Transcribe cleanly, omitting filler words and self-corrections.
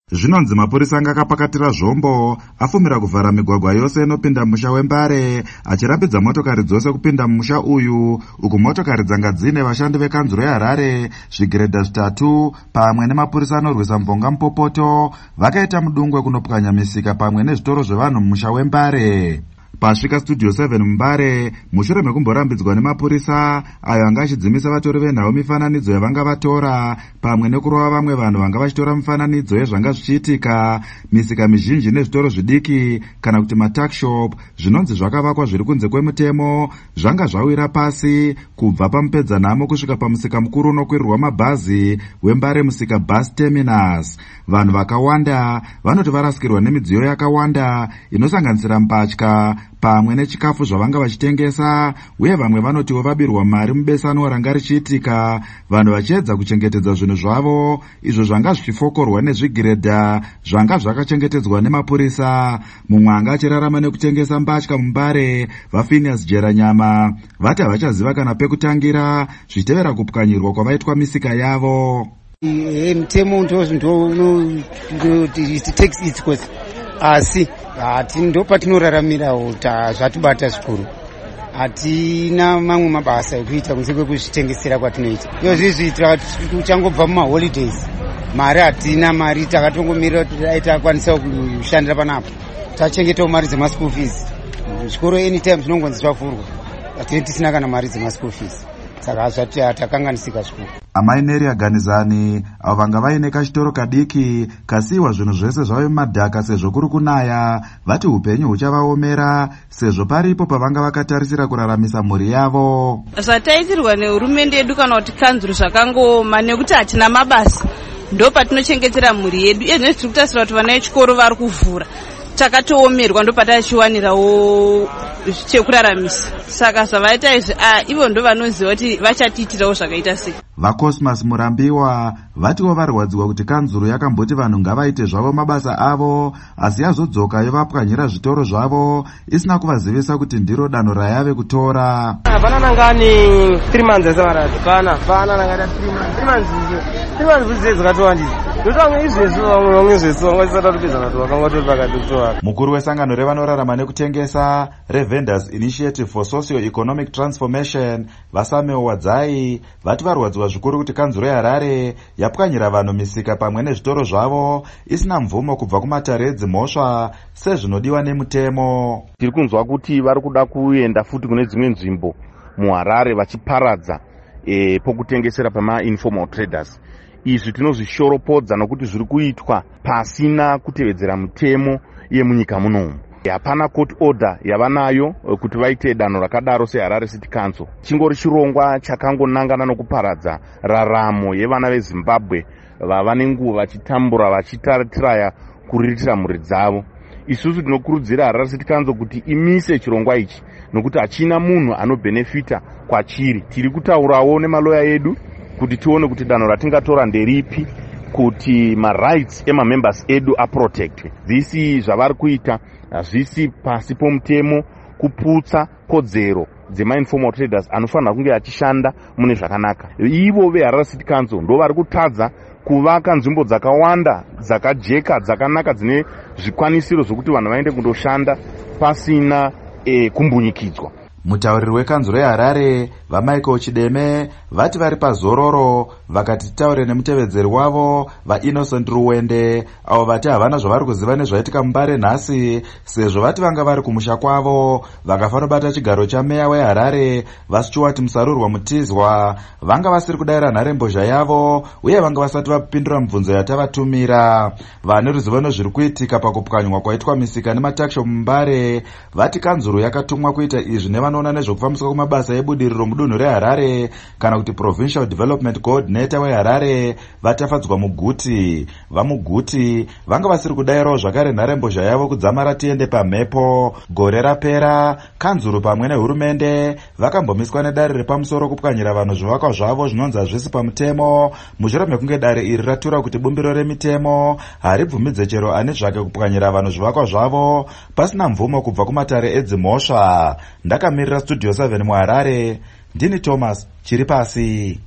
Zvinonzi mapurisa anga akapakatira zvombo afumira kuvhara migwagwa yose inopinda musha weMbare achirambidza motokari dzose kupinda musha uyu, uku motokari dzanga dzine vashandi vekanzuro yeHarare, zvigiredha 3 pamwe nemapurisa anorwisa mbonga mupopoto vakaita mudungwe kunopwanya misika pamwe nezvitoro zvevanhu musha weMbare. Pasvika Studio 7 muMbare, mushure mekumborambidzwa nemapurisa ayo anga achidzimisa vatori venhau mifananidzo yavanga vatora pamwe nekurova vamwe vanhu vanga vachitora mifananidzo yezvanga zvichiitika, misika mizhinji nezvitoro zvidiki kana kuti matakshop zvinonzi zvakavakwa zviri kunze kwemutemo zvanga zvawira pasi kubva pamupedzanhamo kusvika pamusika mukuru unokwirirwa mabhazi weMbare Musika Bus Terminus. Vanhu vakawanda vanoti varasikirwa nemidziyo yakawanda inosanganisira mbatya pamwe nechikafu zvavanga vachitengesa, uye vamwe vanotiwo vabirwa mari mubesanwa ranga richiitika, vanhu vachiedza kuchengetedza zvinhu zvavo izvo zvanga zvichifokorwa nezvigiredha zvanga zvakachengetedzwa nemapurisa. Mumwe anga achirarama nekutengesa mbatya muMbare, vaPhineas Jeranyama, vati havachaziva kana pekutangira zvichitevera kupwanyirwa kwavaitwa misika yavo. Mutemo asi ndo patinораramirawo zvatibata zvikuru. Hatina mamwe mabasa ekuita kunze kwekuzvitengesera kwatinoita. Izvozvi tichangobva mumaholidays, mari hatina, mari takatongomirira kuti dai takwanisa kushandira panapa. Tachengetawo mari dzemaschool fees. Zvikoro anytime zvinongonzi zvavhurwa, hatinenge tisina kana mari dzemaschool fees. Saka zvati hatakanganisika zvikuru. Amai Neri Aganizani avo vanga vaine kachitoro kadiki kasiyiwa zvinhu zvese zvave mumadhaka sezvo kuri kunaya, vati upenyu huchavaomera sezvo paripo pavanga vakatarisira kuraramisa mhuri yavo. Zvataitirwa nehurumende yedu kana kuti kanzuro zvakangoma nekuti hatina mabasa, ndo patinochengetera mhuri yedu. Izvi tiri kutarisira kuti vana vechikoro vari kuvhura, takatoomerwa ndo patachiwanirawo chekuraramisa. Saka zvavaita izvi ivo ndo vanoziva kuti vachatiitirawo zvakaita sei. VaCosmas Murambiwa vatiwo varwadziwa kuti kanzuro yakamboti vanhu ngavaite zvavo mabasa avo, asi yazodzoka yovapwanyira zvitoro zvavo isina kuvazivisa kuti ndiro danho rayave kutora. Hapana nangani 3 months asavarati hapana nangani 3 months dzakatowandisa ndotanga izvezvo vamwe izvezvo vanga vasati topedza nato vakanga tori pakati kutovaka. Mukuru wesangano revanorarama nekutengesa reVendors Initiative for Socio-Economic Transformation vaSamuel Wadzai vati varwadziwa zvikuru kuti kanzuro yeHarare yapwanyira vanhu misika pamwe nezvitoro zvavo isina mvumo kubva kumatare edzimhosva sezvinodiwa nemutemo. Tiri kunzwa kuti vari kuda kuenda futi kune dzimwe nzvimbo muHarare vachiparadza pokutengesera pama-informal traders. Izvi tinozvishoropodza nokuti zviri kuitwa pasina kutevedzera mutemo yemunyika munomu. Hapana court order yavanayo kuti vaite danho rakadaro seHarare City Council. Chingori chirongwa chakangonangana nokuparadza raramo yevana veZimbabwe vava nenguva vachitambura vachitaraya kuriritira mhuri dzavo. Isusu tinokurudzira Harare City Council kuti imise chirongwa ichi nokuti hachina munhu anobhenefita kwachiri. Tiri kutaurawo nemaloya edu kuti tione kuti danho ratingatora nderipi kuti ma-rights ema-members edu aprotectwe. Visi zvavari kuita hazvisi pasi pomutemo, kuputsa kodzero dzema-informal traders anofanira kunge achishanda mune zvakanaka. Ivo veHarare City Council ndo vari kutadza kuvaka nzvimbo dzakawanda dzakajeka dzakanaka dzine zvikwanisiro zvokuti vanhu vaende kundoshanda pasina kumbunyikidzwa. Mutauriri wekanzuro yeHarare vaMichael Chideme vati vari pazororo vakati taure nemutevedzeri wavo vaInnocent Ruwende avo vati havana zvavari kuziva nezvaitika muMbare nhasi sezvo vati vanga vari kumusha kwavo vakafanobata chigaro chameya weHarare vaStuart Musarurwa Mutizwa vanga vasiri kudayira nharembozha yavo uye vanga vasati vapindura mibvunzo yatavatumira. Vane ruzivo nezviri kuitika pakupwanywa kwaitwa misika nematakshop muMbare vati kanzuro yakatumwa kuita izvi nevanoona nezvokufambiswa kwamabasa ebudiriro mudunhu reHarare kana kuti Provincial Development Coordinator weHarare vatafadzwa muGuti. VamuGuti vanga vasiri kudayirawo zvakare nharembozha yavo kudzamara tiende pamhepo. Gore rapera kanzuro pamwe nehurumende vakambomiswa nedare repamusoro kupwanyira vanhu zvivakwa zvavo zvinonzi hazvisi pamutemo mushure mekunge dare iri ratura kuti bumbiro remitemo haribvumidze chero ane zvake kupwanyira vanhu zvivakwa zvavo pasina mvumo kubva kumatare edzimhosva. Ndakamirira Studio 7 muHarare, ndini Thomas Chiripasi.